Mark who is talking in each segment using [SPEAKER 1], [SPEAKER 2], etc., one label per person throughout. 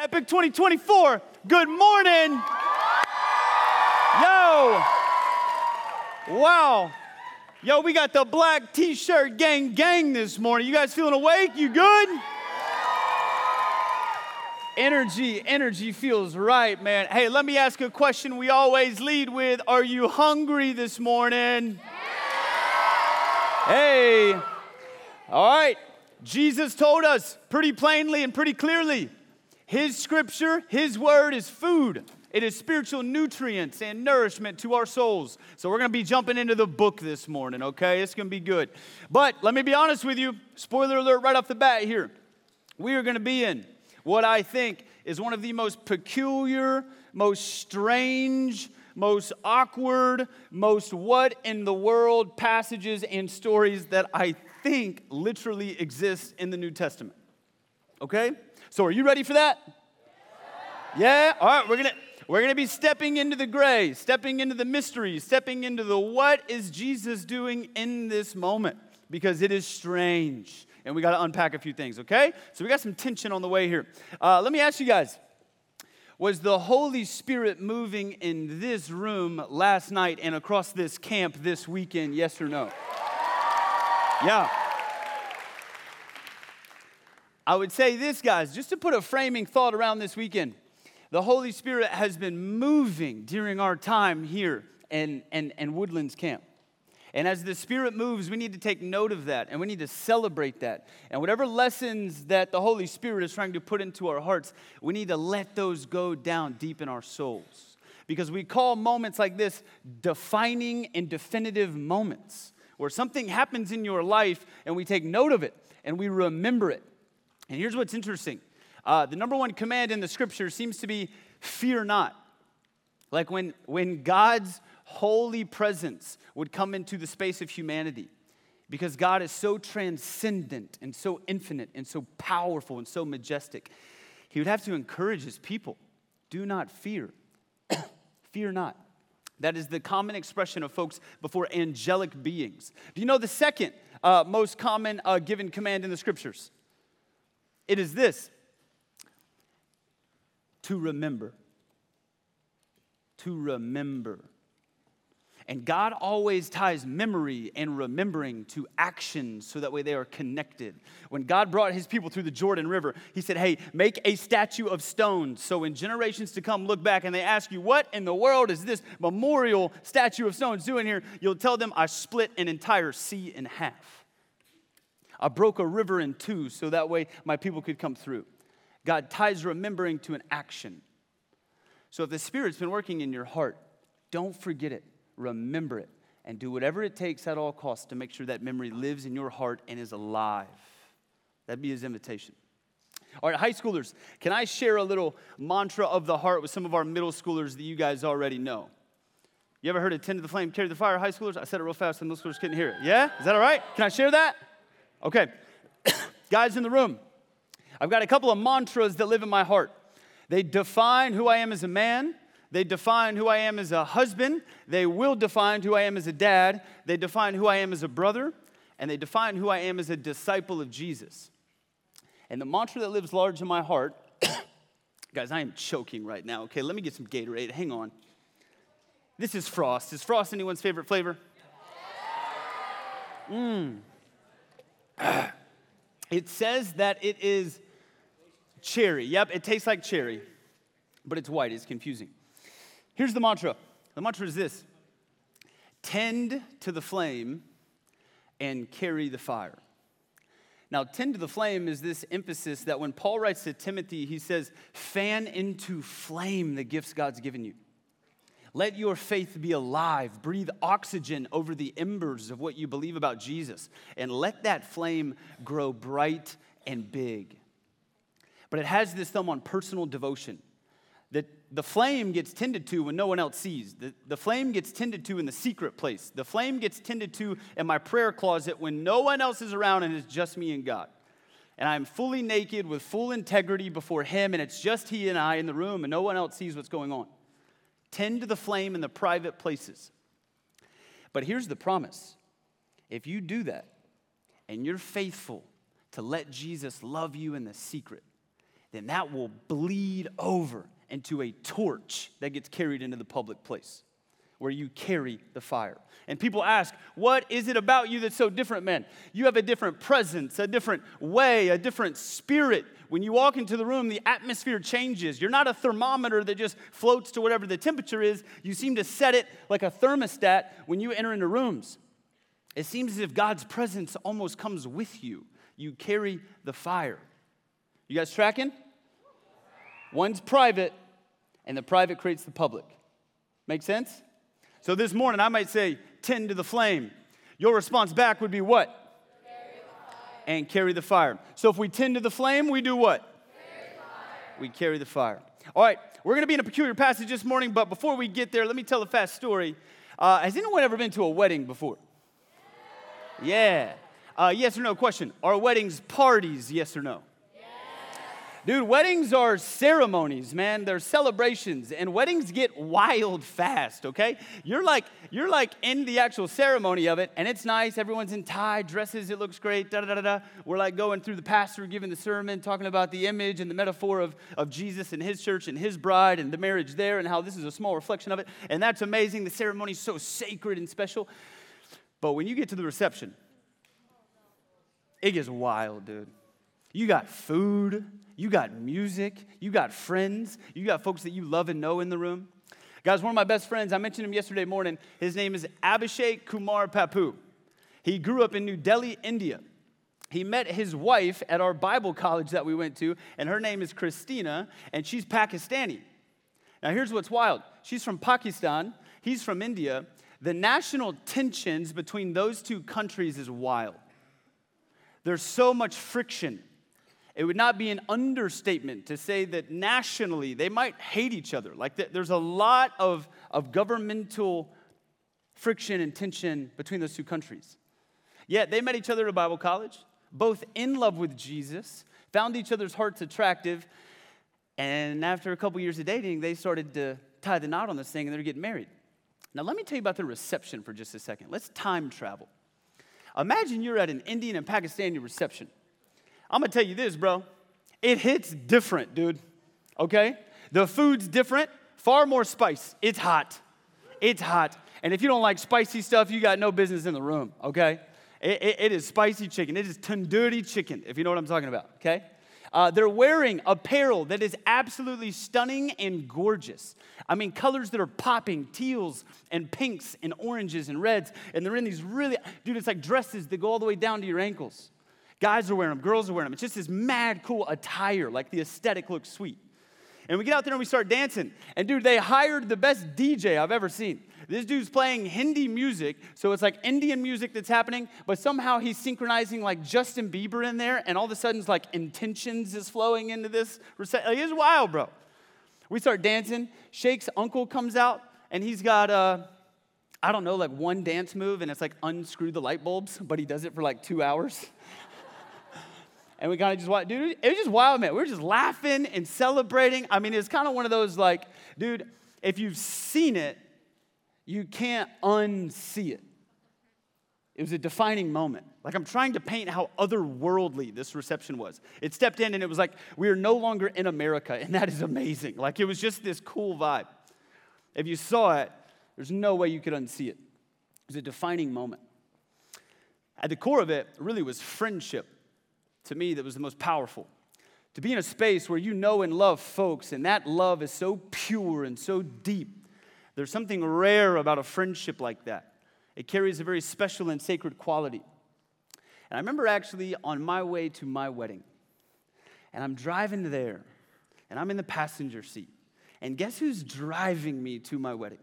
[SPEAKER 1] Epic 2024. Good morning. Yo. Wow. Yo, we got the black t-shirt gang this morning. You guys feeling awake? You good? Energy feels right, man. Hey, let me ask a question we always lead with. Are you hungry this morning? Hey. All right. Jesus told us pretty plainly and pretty clearly, his scripture, his word is food. It is spiritual nutrients and nourishment to our souls. So we're going to be jumping into the book this morning, okay? It's going to be good. But let me be honest with you. Spoiler alert right off the bat here. We are going to be in what I think is one of the most peculiar, most strange, most awkward, most what in the world passages and stories that I think literally exist in the New Testament. Okay? So are you ready for that? Yeah? All right, we're gonna be stepping into the gray, stepping into the mystery, stepping into the what is Jesus doing in this moment, because it is strange. And we got to unpack a few things, okay? So we got some tension on the way here. Let me ask you guys, was the Holy Spirit moving in this room last night and across this camp this weekend, yes or no? Yeah. I would say this, guys, just to put a framing thought around this weekend. The Holy Spirit has been moving during our time here in Woodlands Camp. And as the Spirit moves, we need to take note of that, and we need to celebrate that. And whatever lessons that the Holy Spirit is trying to put into our hearts, we need to let those go down deep in our souls. Because we call moments like this defining and definitive moments, where something happens in your life, and we take note of it, and we remember it. And here's what's interesting. The number one command in the Scripture seems to be, fear not. Like when God's holy presence would come into the space of humanity, because God is so transcendent and so infinite and so powerful and so majestic, he would have to encourage his people, do not fear. Fear not. That is the common expression of folks before angelic beings. Do you know the second most common given command in the Scriptures? It is this: to remember. To remember. And God always ties memory and remembering to action so that way they are connected. When God brought his people through the Jordan River, he said, hey, make a statue of stones. So when generations to come look back and they ask you, what in the world is this memorial statue of stones doing here? You'll tell them, I split an entire sea in half. I broke a river in two so that way my people could come through. God ties remembering to an action. So if the Spirit's been working in your heart, don't forget it. Remember it, and do whatever it takes at all costs to make sure that memory lives in your heart and is alive. That'd be his invitation. All right, high schoolers, can I share a little mantra of the heart with some of our middle schoolers that you guys already know? You ever heard of tend to the flame, carry the fire, high schoolers? I said it real fast and middle schoolers couldn't hear it. Yeah? Is that all right? Can I share that? Okay. Guys in the room, I've got a couple of mantras that live in my heart. They define who I am as a man. They define who I am as a husband. They will define who I am as a dad. They define who I am as a brother. And they define who I am as a disciple of Jesus. And the mantra that lives large in my heart, guys, I am choking right now. Okay, let me get some Gatorade. Hang on. This is Frost. Is Frost anyone's favorite flavor? It says that it is cherry. Yep, it tastes like cherry, but it's white. It's confusing. Here's the mantra. The mantra is this: tend to the flame and carry the fire. Now, tend to the flame is this emphasis that when Paul writes to Timothy, he says, fan into flame the gifts God's given you. Let your faith be alive. Breathe oxygen over the embers of what you believe about Jesus. And let that flame grow bright and big. But it has this thumb on personal devotion. That the flame gets tended to when no one else sees. The flame gets tended to in the secret place. The flame gets tended to in my prayer closet when no one else is around and it's just me and God. And I'm fully naked with full integrity before him, and it's just he and I in the room and no one else sees what's going on. Tend to the flame in the private places. But here's the promise. If you do that and you're faithful to let Jesus love you in the secret, then that will bleed over into a torch that gets carried into the public place where you carry the fire. And people ask, what is it about you that's so different, man? You have a different presence, a different way, a different spirit. When you walk into the room, the atmosphere changes. You're not a thermometer that just floats to whatever the temperature is. You seem to set it like a thermostat when you enter into rooms. It seems as if God's presence almost comes with you. You carry the fire. You guys tracking? One's private, and the private creates the public. Make sense? So this morning, I might say, tend to the flame. Your response back would be what? Carry the fire. And carry the fire. So if we tend to the flame, we do what? Carry the fire. We carry the fire. All right, we're going to be in a peculiar passage this morning, but before we get there, let me tell a fast story. Has anyone ever been to a wedding before? Yeah. Yes or no question. Are weddings parties, yes or no? Dude, weddings are ceremonies, man. They're celebrations, and weddings get wild fast, okay? You're like in the actual ceremony of it, and it's nice. Everyone's in tie, dresses, it looks great, da-da-da-da-da. We're like going through the pastor giving the sermon, talking about the image and the metaphor of Jesus and his church and his bride and the marriage there and how this is a small reflection of it, and that's amazing. The ceremony's so sacred and special. But when you get to the reception, it gets wild, dude. You got food. You got music, you got friends, you got folks that you love and know in the room. Guys, one of my best friends, I mentioned him yesterday morning. His name is Abhishek Kumar Papu. He grew up in New Delhi, India. He met his wife at our Bible college that we went to, and her name is Christina, and she's Pakistani. Now, here's what's wild. She's from Pakistan. He's from India. The national tensions between those two countries is wild. There's so much friction. It would not be an understatement to say that nationally they might hate each other. Like there's a lot of governmental friction and tension between those two countries. Yet they met each other at a Bible college, both in love with Jesus, found each other's hearts attractive, and after a couple years of dating, they started to tie the knot on this thing, and they're getting married. Now let me tell you about the reception for just a second. Let's time travel. Imagine you're at an Indian and Pakistani reception. I'm going to tell you this, bro. It hits different, dude, okay? The food's different, far more spice. It's hot. It's hot. And if you don't like spicy stuff, you got no business in the room, okay? It is spicy chicken. It is tandoori chicken, if you know what I'm talking about, okay? They're wearing apparel that is absolutely stunning and gorgeous. I mean, colors that are popping, teals and pinks and oranges and reds, and they're in these really, dude, it's like dresses that go all the way down to your ankles. Guys are wearing them, girls are wearing them. It's just this mad cool attire, like the aesthetic looks sweet. And we get out there and we start dancing. And dude, they hired the best DJ I've ever seen. This dude's playing Hindi music, so it's like Indian music that's happening, but somehow he's synchronizing like Justin Bieber in there, and all of a sudden it's like Intentions is flowing into this. Like, it's wild, bro. We start dancing. Sheikh's uncle comes out, and he's got, I don't know, like one dance move, and it's like unscrew the light bulbs, but he does it for like 2 hours. And we kind of just watched, dude, it was just wild, man. We were just laughing and celebrating. I mean, it's kind of one of those like, dude, if you've seen it, you can't unsee it. It was a defining moment. Like I'm trying to paint how otherworldly this reception was. It stepped in and it was like, we are no longer in America, and that is amazing. Like it was just this cool vibe. If you saw it, there's no way you could unsee it. It was a defining moment. At the core of it really was friendship. To me, that was the most powerful. To be in a space where you know and love folks, and that love is so pure and so deep. There's something rare about a friendship like that. It carries a very special and sacred quality. And I remember actually on my way to my wedding, and I'm driving there, and I'm in the passenger seat. And guess who's driving me to my wedding?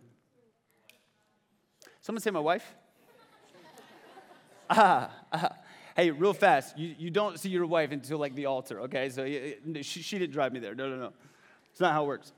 [SPEAKER 1] Someone say my wife? Hey, real fast, you don't see your wife until like the altar, okay? So she didn't drive me there. No. It's not how it works.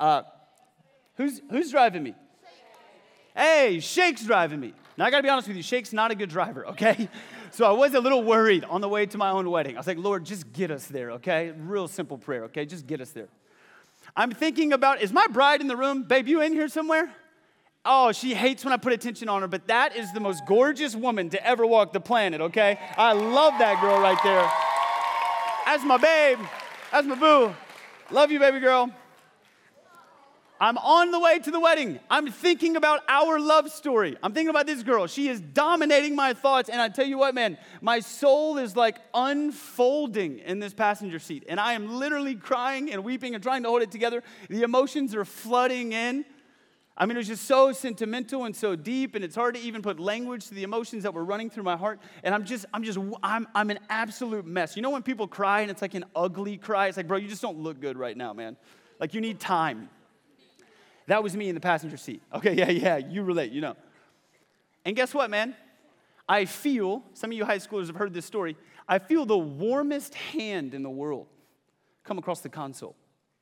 [SPEAKER 1] Who's driving me? Hey, Sheikh's driving me. Now, I got to be honest with you, Sheikh's not a good driver, okay? So I was a little worried on the way to my own wedding. I was like, Lord, just get us there, okay? Real simple prayer, okay? Just get us there. I'm thinking about, is my bride in the room? Babe, you in here somewhere? Oh, she hates when I put attention on her, but that is the most gorgeous woman to ever walk the planet, okay? I love that girl right there. That's my babe. That's my boo. Love you, baby girl. I'm on the way to the wedding. I'm thinking about our love story. I'm thinking about this girl. She is dominating my thoughts. And I tell you what, man, my soul is like unfolding in this passenger seat. And I am literally crying and weeping and trying to hold it together. The emotions are flooding in. I mean, it was just so sentimental and so deep. And it's hard to even put language to the emotions that were running through my heart. And I'm an absolute mess. You know when people cry and it's like an ugly cry? It's like, bro, you just don't look good right now, man. Like you need time. That was me in the passenger seat. Okay, yeah, you relate, you know. And guess what, man? I feel, some of you high schoolers have heard this story, I feel the warmest hand in the world come across the console.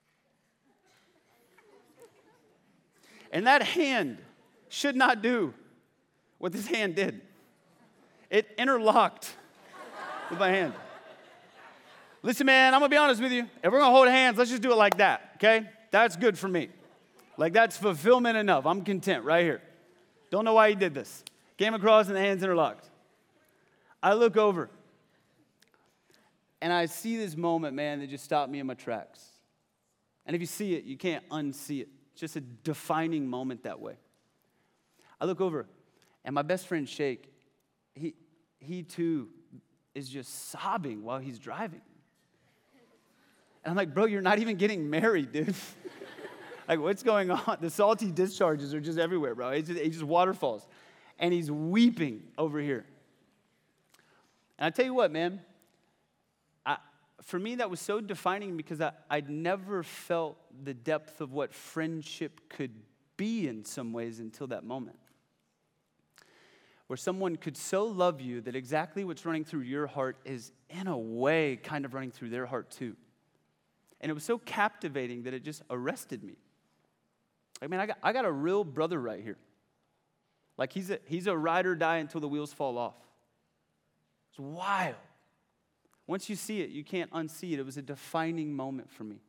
[SPEAKER 1] And that hand should not do what this hand did. It interlocked with my hand. Listen, man, I'm going to be honest with you. If we're going to hold hands, let's just do it like that, okay? That's good for me. Like, that's fulfillment enough. I'm content right here. Don't know why he did this. Came across and the hands interlocked. I look over, and I see this moment, man, that just stopped me in my tracks. And if you see it, you can't unsee it. It's just a defining moment that way. I look over, and my best friend, Shake, he too is just sobbing while he's driving. And I'm like, bro, you're not even getting married, dude. Like, what's going on? The salty discharges are just everywhere, bro. It's just waterfalls. And he's weeping over here. And I tell you what, man, for me, that was so defining because I'd never felt the depth of what friendship could be in some ways until that moment. Where someone could so love you that exactly what's running through your heart is, in a way, kind of running through their heart too. And it was so captivating that it just arrested me. Like, man, I got a real brother right here. Like, he's a ride or die until the wheels fall off. It's wild. Once you see it, you can't unsee it. It was a defining moment for me.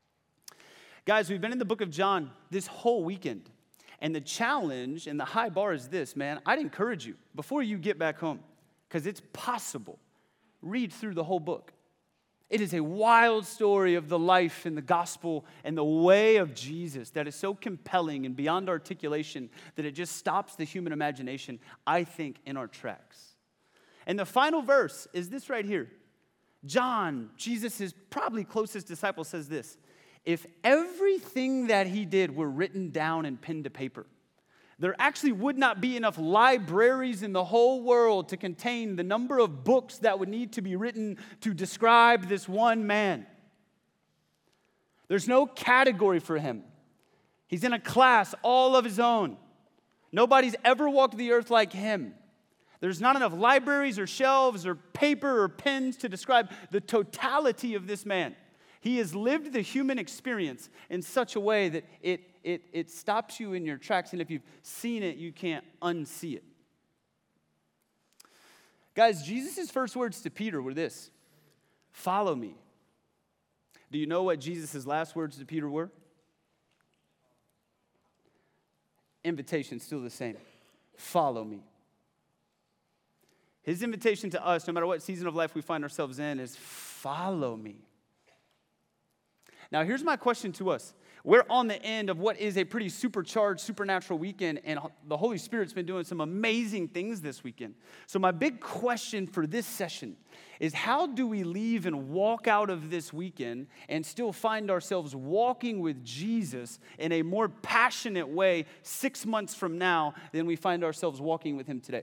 [SPEAKER 1] Guys, we've been in the book of John this whole weekend. And the challenge and the high bar is this, man. I'd encourage you, before you get back home, because it's possible, read through the whole book. It is a wild story of the life and the gospel and the way of Jesus that is so compelling and beyond articulation that it just stops the human imagination, I think, in our tracks. And the final verse is this right here. John, Jesus' probably closest disciple, says this: if everything that he did were written down and pinned to paper, there actually would not be enough libraries in the whole world to contain the number of books that would need to be written to describe this one man. There's no category for him. He's in a class all of his own. Nobody's ever walked the earth like him. There's not enough libraries or shelves or paper or pens to describe the totality of this man. He has lived the human experience in such a way that it stops you in your tracks, and if you've seen it, you can't unsee it. Guys, Jesus' first words to Peter were this: follow me. Do you know what Jesus' last words to Peter were? Invitation, still the same. Follow me. His invitation to us, no matter what season of life we find ourselves in, is follow me. Now, here's my question to us. We're on the end of what is a pretty supercharged, supernatural weekend, and the Holy Spirit's been doing some amazing things this weekend. So my big question for this session is, how do we leave and walk out of this weekend and still find ourselves walking with Jesus in a more passionate way 6 months from now than we find ourselves walking with him today?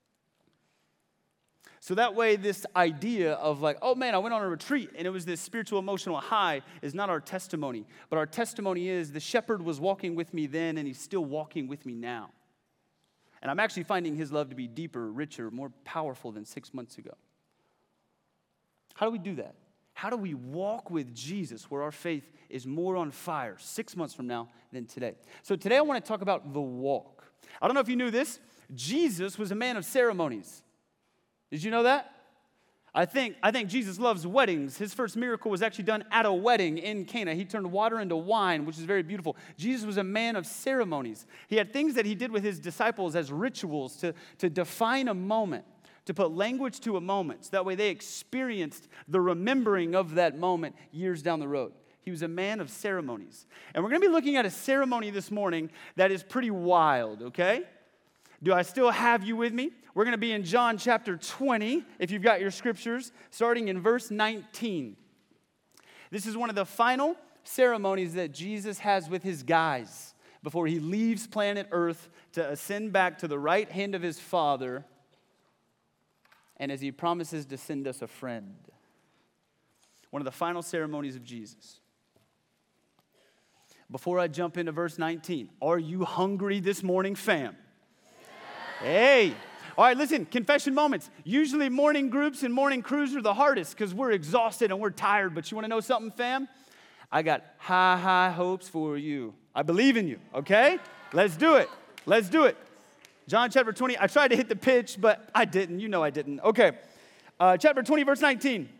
[SPEAKER 1] So that way, this idea of like, oh man, I went on a retreat and it was this spiritual, emotional high is not our testimony. But our testimony is the shepherd was walking with me then and he's still walking with me now. And I'm actually finding his love to be deeper, richer, more powerful than 6 months ago. How do we do that? How do we walk with Jesus where our faith is more on fire 6 months from now than today? So today I want to talk about the walk. I don't know if you knew this. Jesus was a man of ceremonies. Did you know that? I think Jesus loves weddings. His first miracle was actually done at a wedding in Cana. He turned water into wine, which is very beautiful. Jesus was a man of ceremonies. He had things that he did with his disciples as rituals to define a moment, to put language to a moment. So that way they experienced the remembering of that moment years down the road. He was a man of ceremonies. And we're going to be looking at a ceremony this morning that is pretty wild, okay? Do I still have you with me? We're going to be in John chapter 20, if you've got your scriptures, starting in verse 19. This is one of the final ceremonies that Jesus has with his guys before he leaves planet Earth to ascend back to the right hand of his Father, and as he promises to send us a friend. One of the final ceremonies of Jesus. Before I jump into verse 19, are you hungry this morning, fam? Hey. All right, listen, confession moments. Usually morning groups and morning crews are the hardest because we're exhausted and we're tired. But you want to know something, fam? I got high hopes for you. I believe in you, okay? Let's do it. Let's do it. John chapter 20. I tried to hit the pitch, but I didn't. You know I didn't. Okay. Chapter 20, verse 19.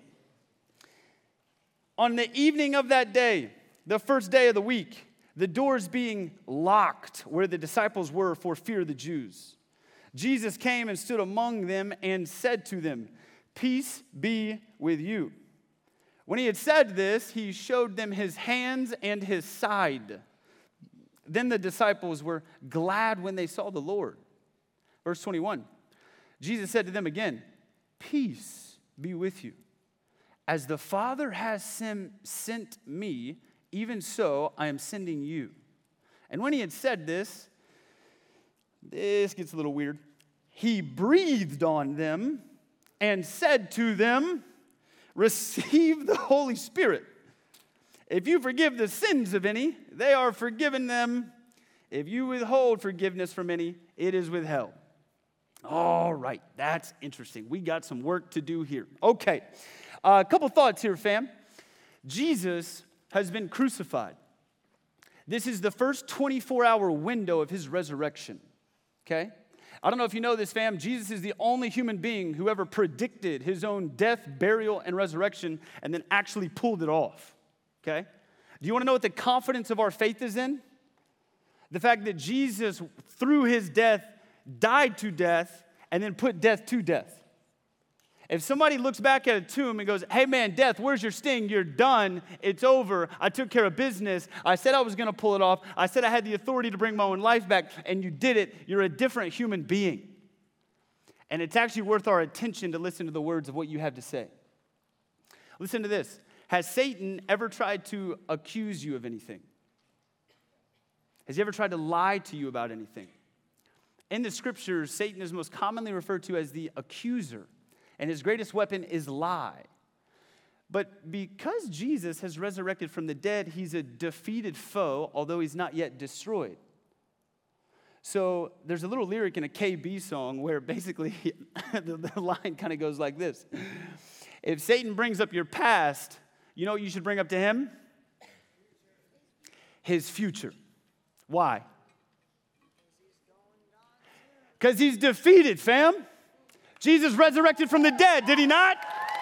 [SPEAKER 1] On the evening of that day, the first day of the week, the doors being locked where the disciples were for fear of the Jews, Jesus came and stood among them and said to them, "Peace be with you." When he had said this, he showed them his hands and his side. Then the disciples were glad when they saw the Lord. Verse 21, Jesus said to them again, "Peace be with you. As the Father has sent me, even so I am sending you." And when he had said this gets a little weird. He breathed on them and said to them, "Receive the Holy Spirit. If you forgive the sins of any, they are forgiven them. If you withhold forgiveness from any, it is withheld." All right, that's interesting. We got some work to do here. Okay, a couple thoughts here, fam. Jesus has been crucified. This is the first 24-hour window of his resurrection. Okay? I don't know if you know this, fam. Jesus is the only human being who ever predicted his own death, burial, and resurrection and then actually pulled it off. Okay? Do you want to know what the confidence of our faith is in? The fact that Jesus, through his death, died to death and then put death to death. If somebody looks back at a tomb and goes, "Hey man, death, where's your sting? You're done. It's over. I took care of business. I said I was going to pull it off. I said I had the authority to bring my own life back, and you did it. You're a different human being." And it's actually worth our attention to listen to the words of what you have to say. Listen to this. Has Satan ever tried to accuse you of anything? Has he ever tried to lie to you about anything? In the scriptures, Satan is most commonly referred to as the accuser. And his greatest weapon is lie. But because Jesus has resurrected from the dead, he's a defeated foe, although he's not yet destroyed. So there's a little lyric in a KB song where basically the line kind of goes like this. If Satan brings up your past, you know what you should bring up to him? His future. Why? Because he's defeated, fam. Jesus resurrected from the dead, did he not?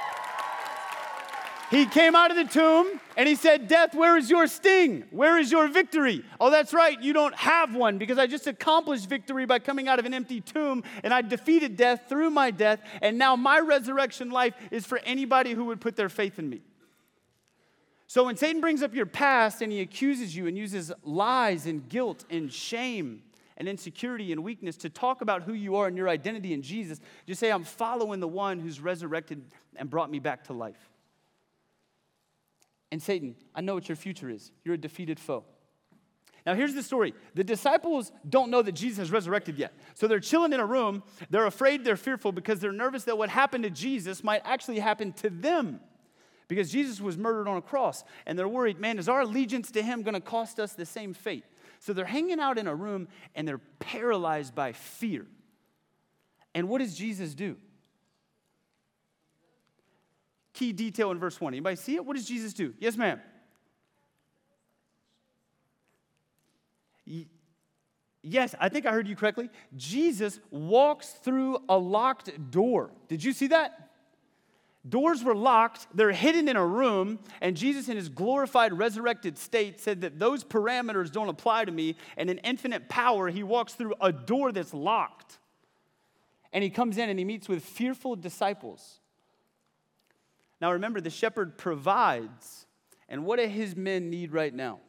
[SPEAKER 1] He came out of the tomb and he said, "Death, where is your sting? Where is your victory?" Oh, that's right, you don't have one because I just accomplished victory by coming out of an empty tomb and I defeated death through my death, and now my resurrection life is for anybody who would put their faith in me. So when Satan brings up your past and he accuses you and uses lies and guilt and shame and insecurity and weakness to talk about who you are and your identity in Jesus, just say, "I'm following the one who's resurrected and brought me back to life." And Satan, I know what your future is. You're a defeated foe. Now here's the story. The disciples don't know that Jesus has resurrected yet. So they're chilling in a room. They're afraid, they're fearful because they're nervous that what happened to Jesus might actually happen to them. Because Jesus was murdered on a cross. And they're worried, man, is our allegiance to him going to cost us the same fate? So they're hanging out in a room and they're paralyzed by fear. And what does Jesus do? Key detail in verse 1. Anybody see it? What does Jesus do? Yes, ma'am. Yes, I think I heard you correctly. Jesus walks through a locked door. Did you see that? Doors were locked, they're hidden in a room, and Jesus in his glorified, resurrected state said that those parameters don't apply to me, and in infinite power, he walks through a door that's locked. And he comes in and he meets with fearful disciples. Now remember, the shepherd provides. And what do his men need right now?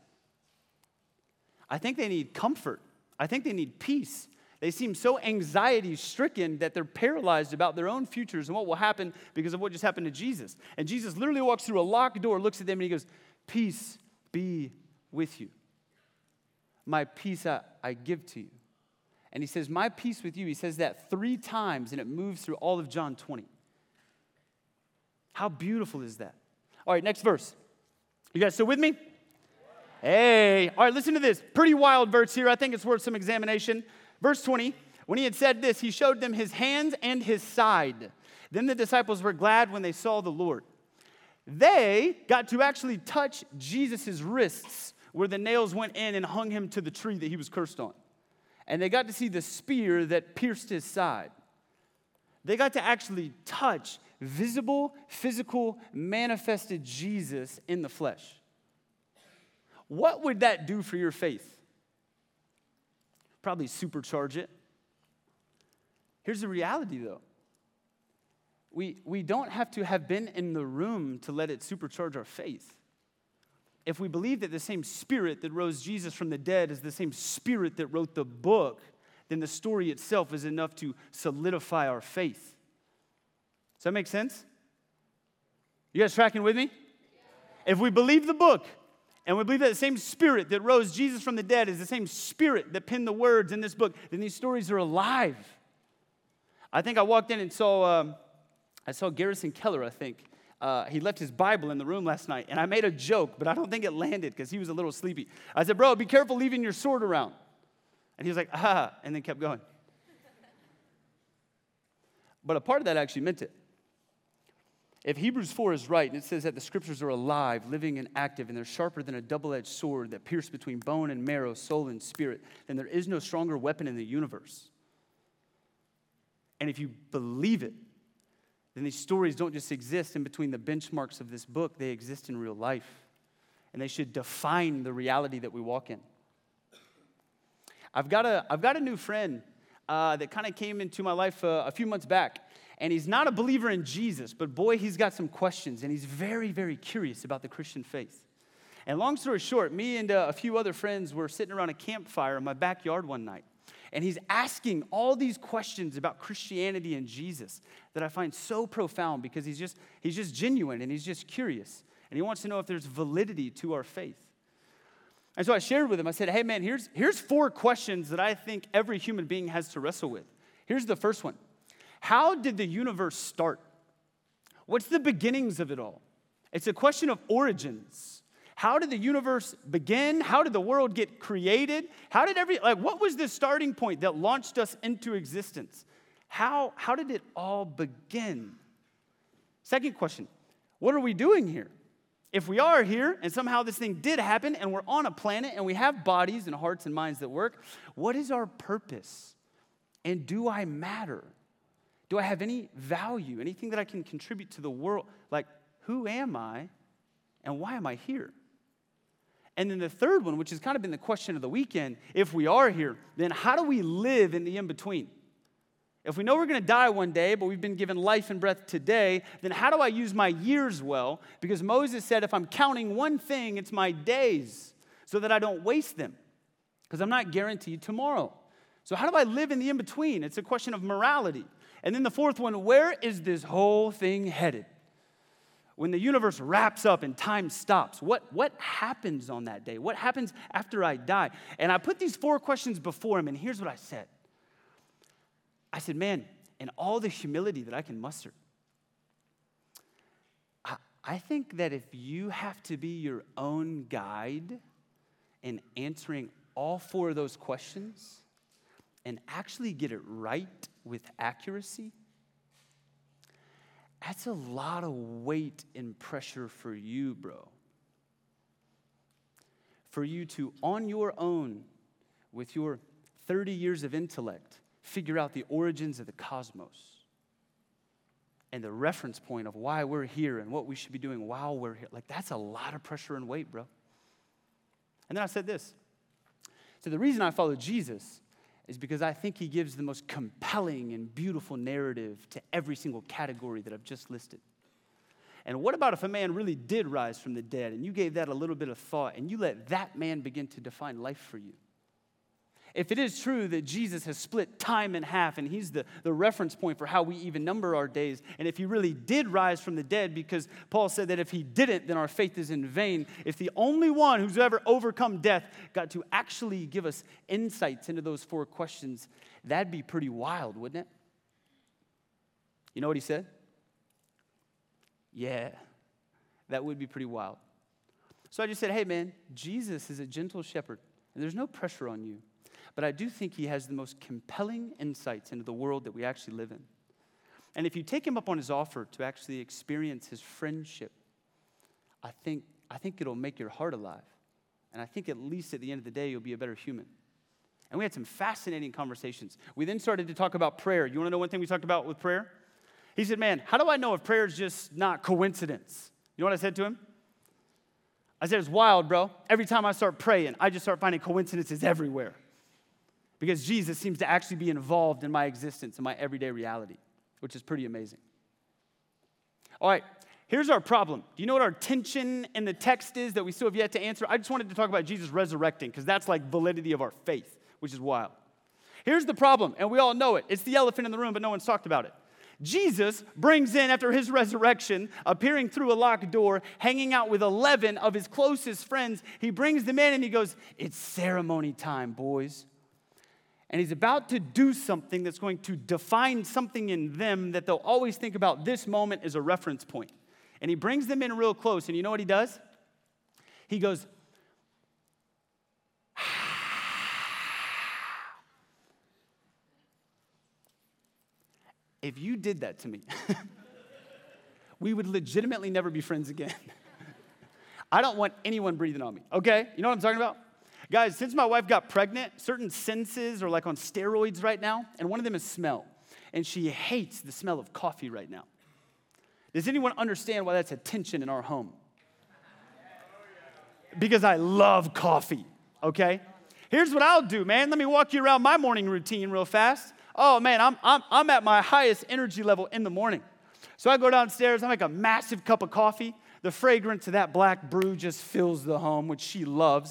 [SPEAKER 1] I think they need comfort. I think they need peace. They seem so anxiety-stricken that they're paralyzed about their own futures and what will happen because of what just happened to Jesus. And Jesus literally walks through a locked door, looks at them, and he goes, "Peace be with you. My peace I give to you." And he says, "My peace with you." He says that 3 times, and it moves through all of John 20. How beautiful is that? All right, next verse. You guys still with me? Hey. All right, listen to this. Pretty wild verse here. I think it's worth some examination. Verse 20, when he had said this, he showed them his hands and his side. Then the disciples were glad when they saw the Lord. They got to actually touch Jesus' wrists where the nails went in and hung him to the tree that he was cursed on. And they got to see the spear that pierced his side. They got to actually touch visible, physical, manifested Jesus in the flesh. What would that do for your faith? Probably supercharge it. Here's the reality, though. We don't have to have been in the room to let it supercharge our faith. If we believe that the same Spirit that rose Jesus from the dead is the same Spirit that wrote the book, then the story itself is enough to solidify our faith. Does that make sense? You guys tracking with me? If we believe the book, and we believe that the same Spirit that rose Jesus from the dead is the same Spirit that penned the words in this book, then these stories are alive. I think I walked in and saw Garrison Keller, I think. He left his Bible in the room last night, and I made a joke, but I don't think it landed because he was a little sleepy. I said, "Bro, be careful leaving your sword around." And he was like, "Ah," and then kept going. But a part of that actually meant it. If Hebrews 4 is right, and it says that the scriptures are alive, living, and active, and they're sharper than a double-edged sword that pierce between bone and marrow, soul and spirit, then there is no stronger weapon in the universe. And if you believe it, then these stories don't just exist in between the benchmarks of this book, they exist in real life. And they should define the reality that we walk in. I've got a new friend that kind of came into my life a few months back. And he's not a believer in Jesus, but boy, he's got some questions, and he's very, very curious about the Christian faith. And long story short, me and a few other friends were sitting around a campfire in my backyard one night, and he's asking all these questions about Christianity and Jesus that I find so profound because he's just genuine, and he's just curious, and he wants to know if there's validity to our faith. And so I shared with him, I said, "Hey man, here's 4 questions that I think every human being has to wrestle with. Here's the first one. How did the universe start? What's the beginnings of it all? It's a question of origins. How did the universe begin? How did the world get created? What was the starting point that launched us into existence? How did it all begin?" Second question, what are we doing here? If we are here and somehow this thing did happen and we're on a planet and we have bodies and hearts and minds that work, what is our purpose? And do I matter? Do I have any value, anything that I can contribute to the world? Like, who am I and why am I here? And then the third one, which has kind of been the question of the weekend, if we are here, then how do we live in the in-between? If we know we're going to die one day, but we've been given life and breath today, then how do I use my years well? Because Moses said if I'm counting one thing, it's my days, so that I don't waste them, because I'm not guaranteed tomorrow. So how do I live in the in-between? It's a question of morality. And then the fourth one, where is this whole thing headed? When the universe wraps up and time stops, what happens on that day? What happens after I die? And I put these 4 questions before him, and here's what I said. I said, man, in all the humility that I can muster, I think that if you have to be your own guide in answering all 4 of those questions and actually get it right with accuracy, that's a lot of weight and pressure for you, bro. For you to, on your own, with your 30 years of intellect, figure out the origins of the cosmos and the reference point of why we're here and what we should be doing while we're here. Like, that's a lot of pressure and weight, bro. And then I said this. So the reason I follow Jesus is because I think he gives the most compelling and beautiful narrative to every single category that I've just listed. And what about if a man really did rise from the dead and you gave that a little bit of thought and you let that man begin to define life for you? If it is true that Jesus has split time in half and he's the reference point for how we even number our days, and if he really did rise from the dead, because Paul said that if he didn't, then our faith is in vain. If the only one who's ever overcome death got to actually give us insights into those 4 questions, that'd be pretty wild, wouldn't it? You know what he said? Yeah, that would be pretty wild. So I just said, hey man, Jesus is a gentle shepherd, and there's no pressure on you. But I do think he has the most compelling insights into the world that we actually live in. And if you take him up on his offer to actually experience his friendship, I think it'll make your heart alive. And I think at least at the end of the day, you'll be a better human. And we had some fascinating conversations. We then started to talk about prayer. You want to know one thing we talked about with prayer? He said, man, how do I know if prayer is just not coincidence? You know what I said to him? I said, it's wild, bro. Every time I start praying, I just start finding coincidences everywhere. Because Jesus seems to actually be involved in my existence and my everyday reality, which is pretty amazing. All right, here's our problem. Do you know what our tension in the text is that we still have yet to answer? I just wanted to talk about Jesus resurrecting, because that's like validity of our faith, which is wild. Here's the problem, and we all know it. It's the elephant in the room, but no one's talked about it. Jesus brings in, after his resurrection, appearing through a locked door, hanging out with 11 of his closest friends. He brings them in and he goes, it's ceremony time, boys. And he's about to do something that's going to define something in them that they'll always think about this moment as a reference point. And he brings them in real close, and you know what he does? He goes, if you did that to me, we would legitimately never be friends again. I don't want anyone breathing on me, okay? You know what I'm talking about? Guys, since my wife got pregnant, certain senses are like on steroids right now, and one of them is smell. And she hates the smell of coffee right now. Does anyone understand why that's a tension in our home? Because I love coffee, okay? Here's what I'll do, man. Let me walk you around my morning routine real fast. Oh, man, I'm at my highest energy level in the morning. So I go downstairs, I make a massive cup of coffee. The fragrance of that black brew just fills the home, which she loves.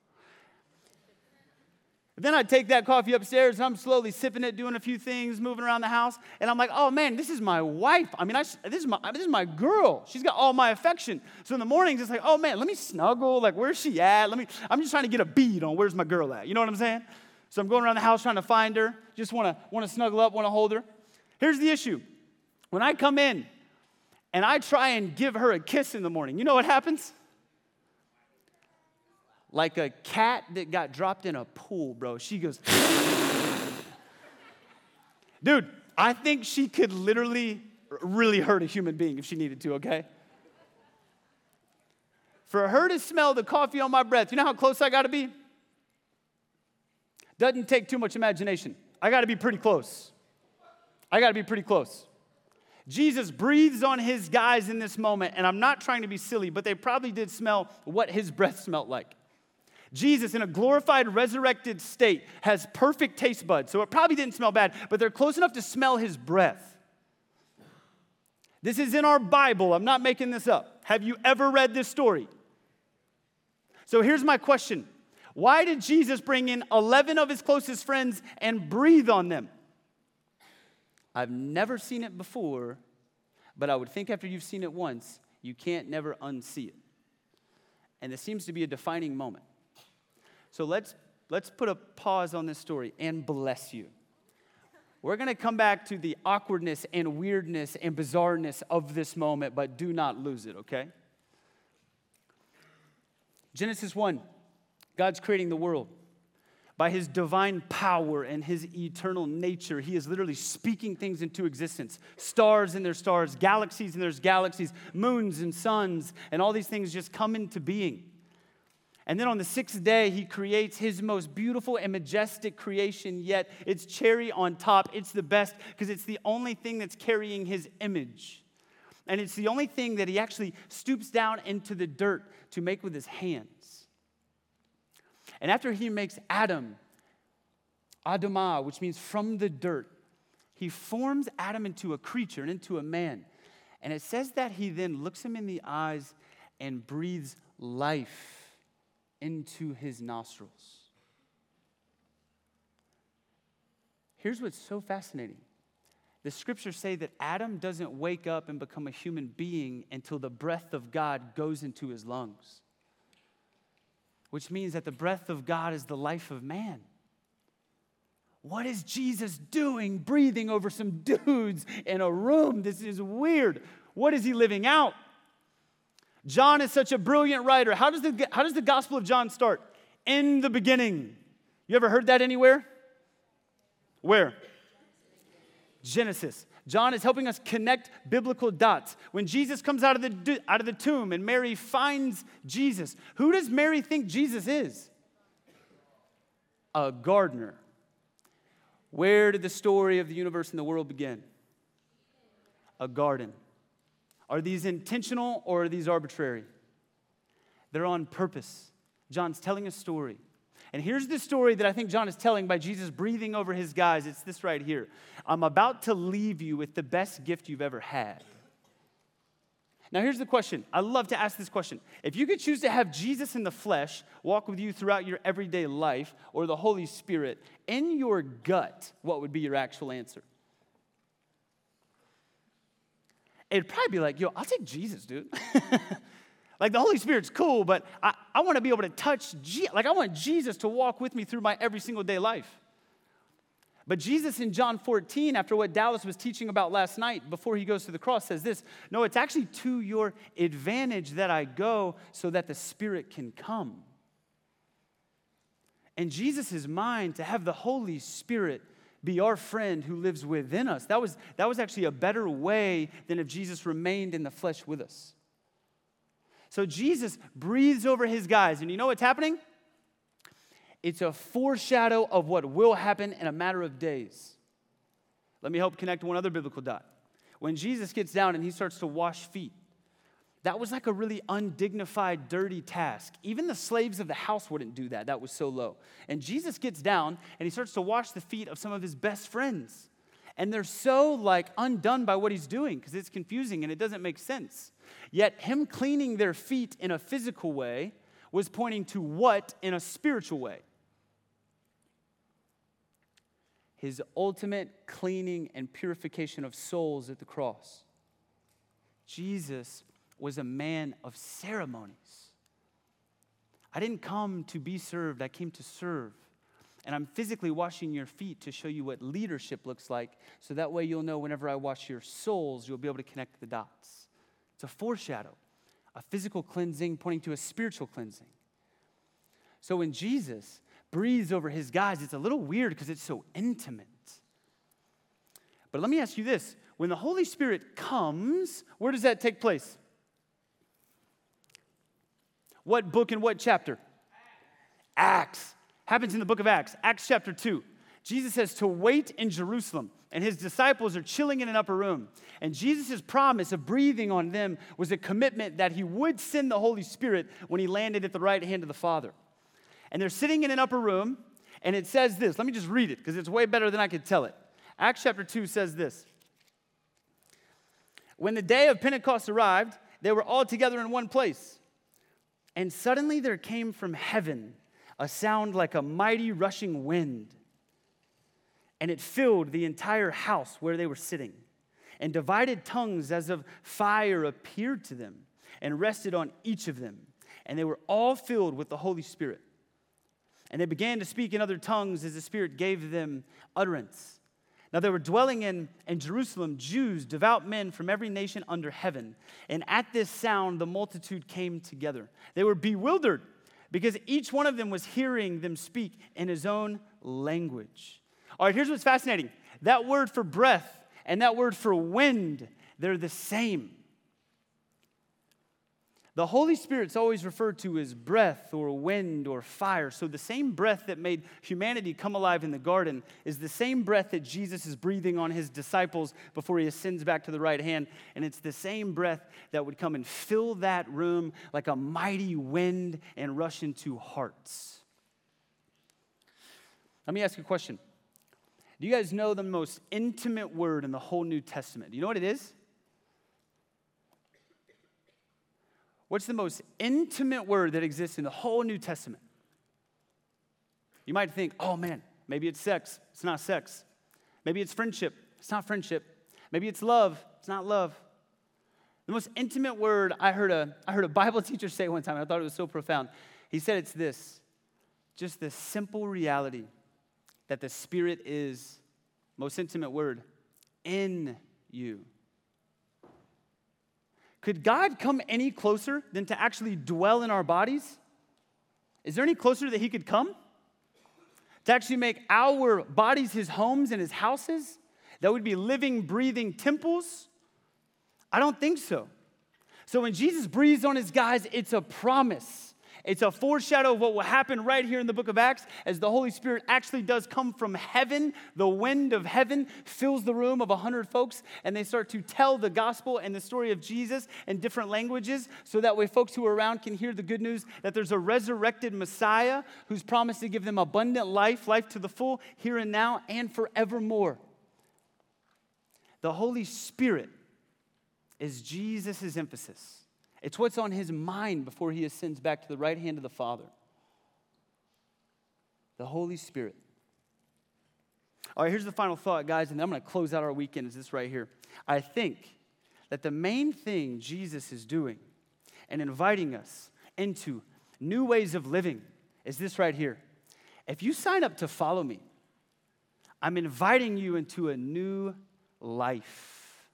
[SPEAKER 1] Then I take that coffee upstairs, and I'm slowly sipping it, doing a few things, moving around the house, and I'm like, oh, man, this is my wife. I mean, this is my girl. She's got all my affection. So in the mornings, it's like, oh, man, let me snuggle. Like, where's she at? I'm just trying to get a bead on where's my girl at. You know what I'm saying? So I'm going around the house trying to find her, just want to snuggle up, want to hold her. Here's the issue. When I come in and I try and give her a kiss in the morning, you know what happens? Like a cat that got dropped in a pool, bro. She goes, dude, I think she could literally really hurt a human being if she needed to, okay? For her to smell the coffee on my breath, you know how close I got to be? Doesn't take too much imagination. I got to be pretty close. Jesus breathes on his guys in this moment, and I'm not trying to be silly, but they probably did smell what his breath smelled like. Jesus, in a glorified, resurrected state, has perfect taste buds, so it probably didn't smell bad, but they're close enough to smell his breath. This is in our Bible. I'm not making this up. Have you ever read this story? So here's my question. Why did Jesus bring in 11 of his closest friends and breathe on them? I've never seen it before, but I would think after you've seen it once, you can't never unsee it. And this seems to be a defining moment. So let's put a pause on this story and bless you. We're going to come back to the awkwardness and weirdness and bizarreness of this moment, but do not lose it, okay? Genesis 1, God's creating the world. By his divine power and his eternal nature, he is literally speaking things into existence. Stars and their stars, galaxies and there's galaxies, moons and suns, and all these things just come into being. And then on the 6th day, he creates his most beautiful and majestic creation yet. It's cherry on top. It's the best because it's the only thing that's carrying his image. And it's the only thing that he actually stoops down into the dirt to make with his hands. And after he makes Adam, Adamah, which means from the dirt. He forms Adam into a creature and into a man. And it says that he then looks him in the eyes and breathes life into his nostrils. Here's what's so fascinating. The scriptures say that Adam doesn't wake up and become a human being until the breath of God goes into his lungs, which means that the breath of God is the life of man. What is Jesus doing breathing over some dudes in a room? This is weird. What is he living out? John is such a brilliant writer. How does the Gospel of John start? In the beginning. You ever heard that anywhere? Where? Genesis. John is helping us connect biblical dots. When Jesus comes out of the tomb and Mary finds Jesus, who does Mary think Jesus is? A gardener. Where did the story of the universe and the world begin? A garden. Are these intentional or are these arbitrary? They're on purpose. John's telling a story. And here's the story that I think John is telling by Jesus breathing over his guys. It's this right here. I'm about to leave you with the best gift you've ever had. Now here's the question. I love to ask this question. If you could choose to have Jesus in the flesh walk with you throughout your everyday life, or the Holy Spirit in your gut, what would be your actual answer? It'd probably be like, yo, I'll take Jesus, dude. Like, the Holy Spirit's cool, but I want to be able to touch I want Jesus to walk with me through my every single day life. But Jesus in John 14, after what Dallas was teaching about last night, before he goes to the cross, says this: no, it's actually to your advantage that I go so that the Spirit can come. In Jesus' mind, to have the Holy Spirit be our friend who lives within us, that was actually a better way than if Jesus remained in the flesh with us. So Jesus breathes over his guys, and you know what's happening? It's a foreshadow of what will happen in a matter of days. Let me help connect one other biblical dot. When Jesus gets down and he starts to wash feet, that was like a really undignified, dirty task. Even the slaves of the house wouldn't do that. That was so low. And Jesus gets down and he starts to wash the feet of some of his best friends. And they're so undone by what he's doing because it's confusing and it doesn't make sense. Yet him cleaning their feet in a physical way was pointing to what in a spiritual way? His ultimate cleaning and purification of souls at the cross. Jesus was a man of ceremonies. I didn't come to be served, I came to serve. And I'm physically washing your feet to show you what leadership looks like, so that way you'll know whenever I wash your souls, you'll be able to connect the dots. It's a foreshadow, a physical cleansing pointing to a spiritual cleansing. So when Jesus breathes over his guys, it's a little weird because it's so intimate. But let me ask you this. When the Holy Spirit comes, where does that take place? What book and what chapter? Acts. Happens in the book of Acts. Acts chapter 2. Jesus says to wait in Jerusalem, and his disciples are chilling in an upper room. And Jesus' promise of breathing on them was a commitment that he would send the Holy Spirit when he landed at the right hand of the Father. And they're sitting in an upper room, and it says this. Let me just read it, because it's way better than I could tell it. Acts chapter 2 says this. When the day of Pentecost arrived, they were all together in one place. And suddenly there came from heaven a sound like a mighty rushing wind. And it filled the entire house where they were sitting. And divided tongues as of fire appeared to them and rested on each of them. And they were all filled with the Holy Spirit. And they began to speak in other tongues as the Spirit gave them utterance. Now there were dwelling in Jerusalem Jews, devout men from every nation under heaven. And at this sound the multitude came together. They were bewildered because each one of them was hearing them speak in his own language. All right, here's what's fascinating. That word for breath and that word for wind, they're the same. The Holy Spirit's always referred to as breath or wind or fire. So the same breath that made humanity come alive in the garden is the same breath that Jesus is breathing on his disciples before he ascends back to the right hand. And it's the same breath that would come and fill that room like a mighty wind and rush into hearts. Let me ask you a question. Do you guys know the most intimate word in the whole New Testament? Do you know what it is? What's the most intimate word that exists in the whole New Testament? You might think, oh man, maybe it's sex. It's not sex. Maybe it's friendship. It's not friendship. Maybe it's love. It's not love. The most intimate word I heard a Bible teacher say one time, and I thought it was so profound. He said it's this, just the simple reality that the Spirit is, most intimate word, in you. Could God come any closer than to actually dwell in our bodies? Is there any closer that he could come? To actually make our bodies his homes and his houses? That would be living, breathing temples? I don't think so. So when Jesus breathes on his guys, it's a promise. It's a foreshadow of what will happen right here in the book of Acts as the Holy Spirit actually does come from heaven. The wind of heaven fills the room of 100 folks, and they start to tell the gospel and the story of Jesus in different languages so that way folks who are around can hear the good news that there's a resurrected Messiah who's promised to give them abundant life, life to the full, here and now, and forevermore. The Holy Spirit is Jesus' emphasis. It's what's on his mind before he ascends back to the right hand of the Father. The Holy Spirit. All right, here's the final thought, guys, and I'm going to close out our weekend. Is this right here? I think that the main thing Jesus is doing and inviting us into new ways of living is this right here. If you sign up to follow me, I'm inviting you into a new life.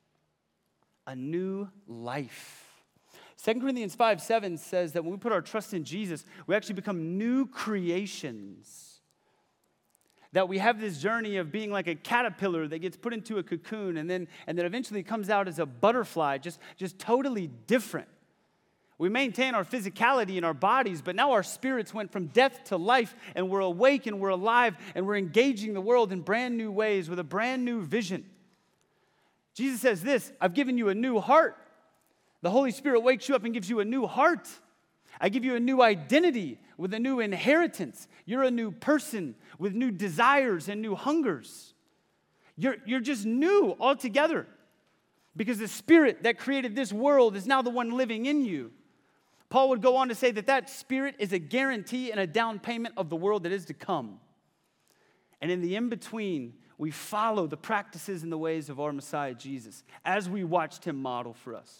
[SPEAKER 1] A new life. 2 Corinthians 5:7 says that when we put our trust in Jesus, we actually become new creations. That we have this journey of being like a caterpillar that gets put into a cocoon and then eventually comes out as a butterfly, just totally different. We maintain our physicality in our bodies, but now our spirits went from death to life, and we're awake and we're alive, and we're engaging the world in brand new ways with a brand new vision. Jesus says this, I've given you a new heart. The Holy Spirit wakes you up and gives you a new heart. I give you a new identity with a new inheritance. You're a new person with new desires and new hungers. You're just new altogether because the Spirit that created this world is now the one living in you. Paul would go on to say that Spirit is a guarantee and a down payment of the world that is to come. And in the in-between, we follow the practices and the ways of our Messiah, Jesus, as we watched him model for us.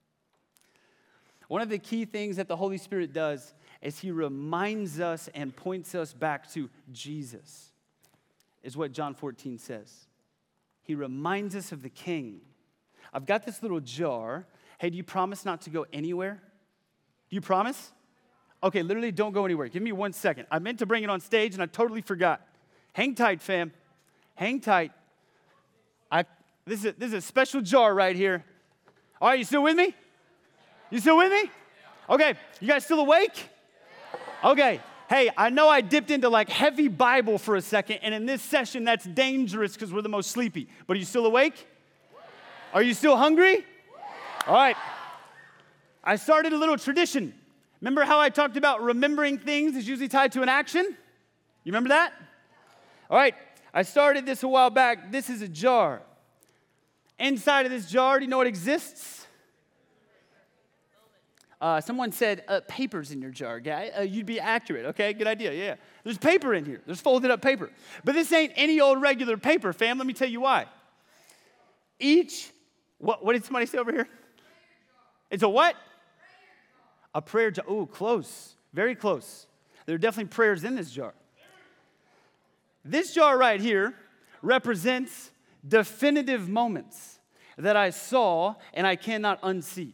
[SPEAKER 1] One of the key things that the Holy Spirit does is he reminds us and points us back to Jesus, is what John 14 says. He reminds us of the King. I've got this little jar. Hey, do you promise not to go anywhere? Do you promise? Okay, literally don't go anywhere. Give me 1 second. I meant to bring it on stage and I totally forgot. Hang tight, fam. Hang tight. This is a special jar right here. All right, you still with me? You still with me? Okay, you guys still awake? Okay, hey, I know I dipped into like heavy Bible for a second, and in this session, that's dangerous because we're the most sleepy. But are you still awake? Are you still hungry? All right. I started a little tradition. Remember how I talked about remembering things is usually tied to an action? You remember that? All right, I started this a while back. This is a jar. Inside of this jar, do you know what exists? Someone said, paper's in your jar, guy. You'd be accurate, okay? Good idea, yeah. There's paper in here. There's folded up paper. But this ain't any old regular paper, fam. Let me tell you why. What did somebody say over here? It's a what? A prayer jar. Oh, close. Very close. There are definitely prayers in this jar. This jar right here represents definitive moments that I saw and I cannot unsee.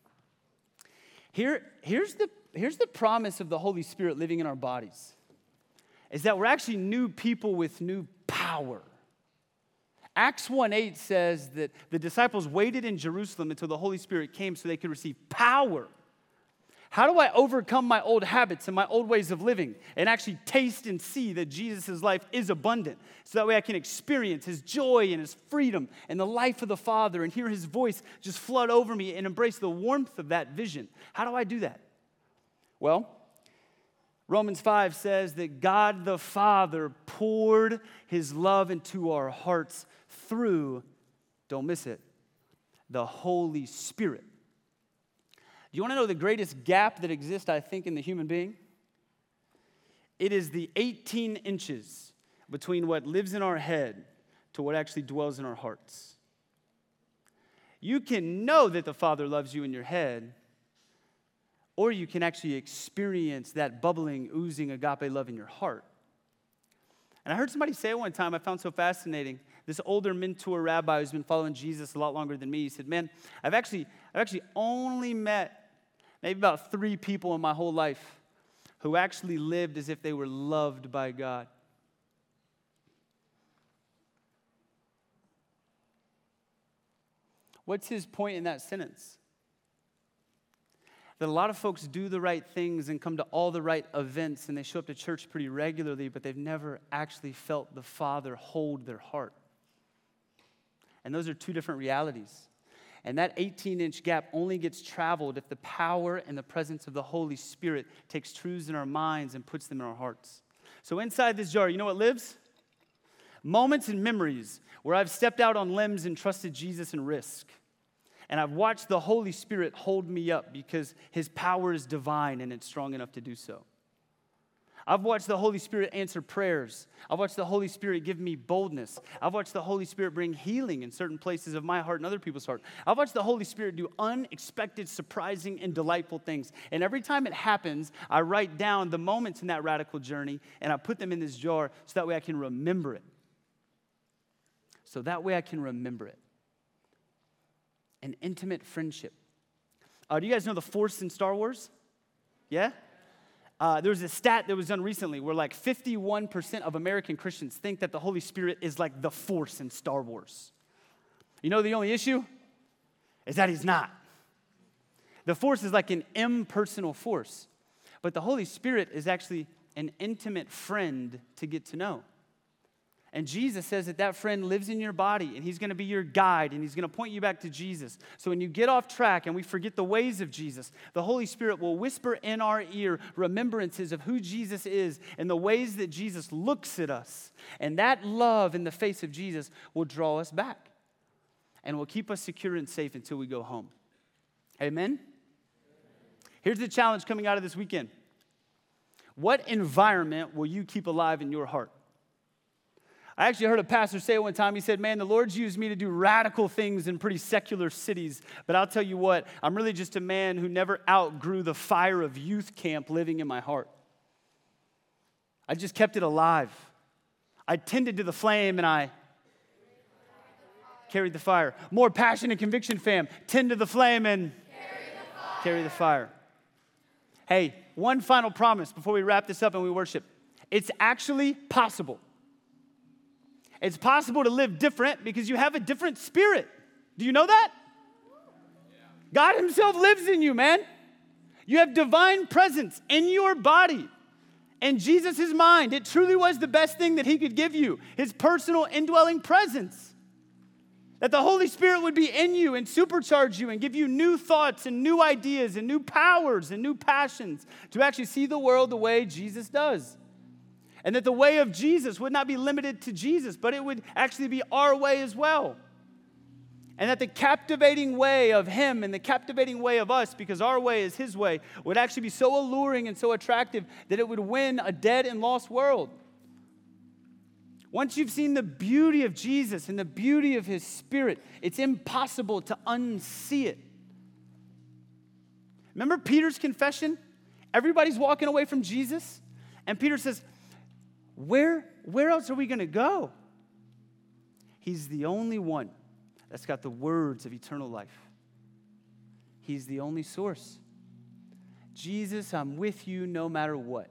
[SPEAKER 1] Here's the promise of the Holy Spirit living in our bodies, is that we're actually new people with new power. Acts 1:8 says that the disciples waited in Jerusalem until the Holy Spirit came so they could receive power. How do I overcome my old habits and my old ways of living and actually taste and see that Jesus' life is abundant so that way I can experience his joy and his freedom and the life of the Father and hear his voice just flood over me and embrace the warmth of that vision? How do I do that? Well, Romans 5 says that God the Father poured his love into our hearts through, don't miss it, the Holy Spirit. Do you want to know the greatest gap that exists, I think, in the human being? It is the 18 inches between what lives in our head to what actually dwells in our hearts. You can know that the Father loves you in your head, or you can actually experience that bubbling, oozing agape love in your heart. And I heard somebody say it one time I found so fascinating. This older mentor rabbi who's been following Jesus a lot longer than me, he said, man, I've actually only met maybe about 3 people in my whole life who actually lived as if they were loved by God. What's his point in that sentence? That a lot of folks do the right things and come to all the right events and they show up to church pretty regularly, but they've never actually felt the Father hold their heart. And those are 2 different realities. And that 18-inch gap only gets traveled if the power and the presence of the Holy Spirit takes truths in our minds and puts them in our hearts. So inside this jar, you know what lives? Moments and memories where I've stepped out on limbs and trusted Jesus and risk. And I've watched the Holy Spirit hold me up because his power is divine and it's strong enough to do so. I've watched the Holy Spirit answer prayers. I've watched the Holy Spirit give me boldness. I've watched the Holy Spirit bring healing in certain places of my heart and other people's heart. I've watched the Holy Spirit do unexpected, surprising, and delightful things. And every time it happens, I write down the moments in that radical journey and I put them in this jar so that way I can remember it. An intimate friendship. Do you guys know the Force in Star Wars? Yeah? There was a stat that was done recently where like 51% of American Christians think that the Holy Spirit is like the Force in Star Wars. You know the only issue? Is that he's not. The Force is like an impersonal force. But the Holy Spirit is actually an intimate friend to get to know. And Jesus says that friend lives in your body, and he's going to be your guide, and he's going to point you back to Jesus. So when you get off track and we forget the ways of Jesus, the Holy Spirit will whisper in our ear remembrances of who Jesus is and the ways that Jesus looks at us. And that love in the face of Jesus will draw us back and will keep us secure and safe until we go home. Amen? Here's the challenge coming out of this weekend. What environment will you keep alive in your heart? I actually heard a pastor say it one time. He said, man, the Lord's used me to do radical things in pretty secular cities. But I'll tell you what, I'm really just a man who never outgrew the fire of youth camp living in my heart. I just kept it alive. I tended to the flame and I carried the fire. More passion and conviction, fam. Tend to the flame and carry the fire. Hey, one final promise before we wrap this up and we worship. It's actually possible. It's possible to live different because you have a different spirit. Do you know that? God himself lives in you, man. You have divine presence in your body. And Jesus' mind, it truly was the best thing that he could give you, his personal indwelling presence. That the Holy Spirit would be in you and supercharge you and give you new thoughts and new ideas and new powers and new passions to actually see the world the way Jesus does. And that the way of Jesus would not be limited to Jesus, but it would actually be our way as well. And that the captivating way of him and the captivating way of us, because our way is his way, would actually be so alluring and so attractive that it would win a dead and lost world. Once you've seen the beauty of Jesus and the beauty of his Spirit, it's impossible to unsee it. Remember Peter's confession? Everybody's walking away from Jesus, and Peter says, Where else are we going to go? He's the only one that's got the words of eternal life. He's the only source. Jesus, I'm with you no matter what.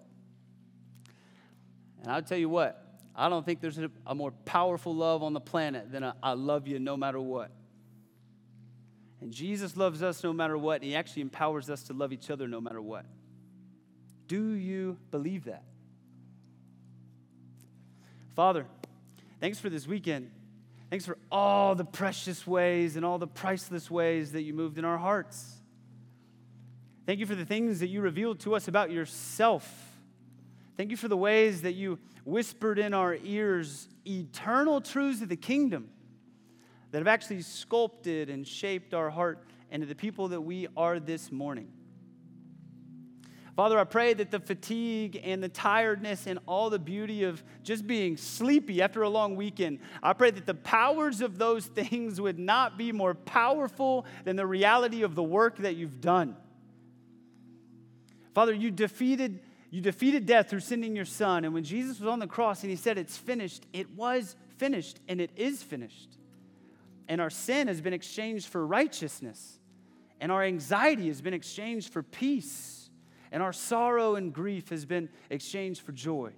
[SPEAKER 1] And I'll tell you what, I don't think there's a more powerful love on the planet than I love you no matter what. And Jesus loves us no matter what, and he actually empowers us to love each other no matter what. Do you believe that? Father, thanks for this weekend. Thanks for all the precious ways and all the priceless ways that you moved in our hearts. Thank you for the things that you revealed to us about yourself. Thank you for the ways that you whispered in our ears eternal truths of the kingdom that have actually sculpted and shaped our heart into the people that we are this morning. Father, I pray that the fatigue and the tiredness and all the beauty of just being sleepy after a long weekend, I pray that the powers of those things would not be more powerful than the reality of the work that you've done. Father, you defeated death through sending your Son. And when Jesus was on the cross and he said, it's finished, it was finished and it is finished. And our sin has been exchanged for righteousness. And our anxiety has been exchanged for peace. And our sorrow and grief has been exchanged for joy.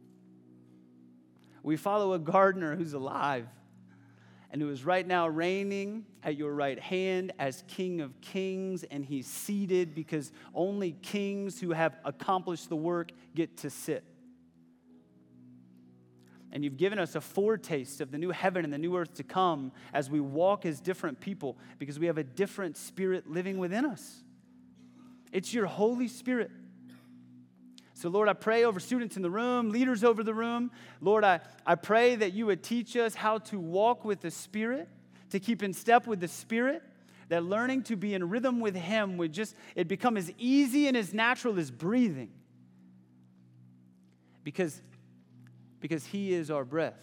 [SPEAKER 1] We follow a gardener who's alive and who is right now reigning at your right hand as King of Kings, and he's seated because only kings who have accomplished the work get to sit. And you've given us a foretaste of the new heaven and the new earth to come as we walk as different people because we have a different spirit living within us. It's your Holy Spirit. So, Lord, I pray over students in the room, leaders over the room. Lord, I pray that you would teach us how to walk with the Spirit, to keep in step with the Spirit, that learning to be in rhythm with Him would it become as easy and as natural as breathing. Because He is our breath.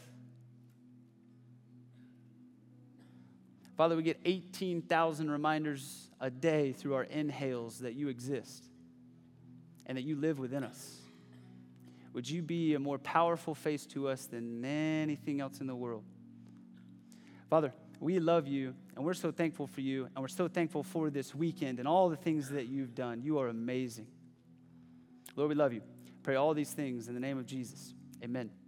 [SPEAKER 1] Father, we get 18,000 reminders a day through our inhales that you exist and that you live within us. Would you be a more powerful face to us than anything else in the world? Father, we love you, and we're so thankful for you, and we're so thankful for this weekend and all the things that you've done. You are amazing. Lord, we love you. Pray all these things in the name of Jesus. Amen.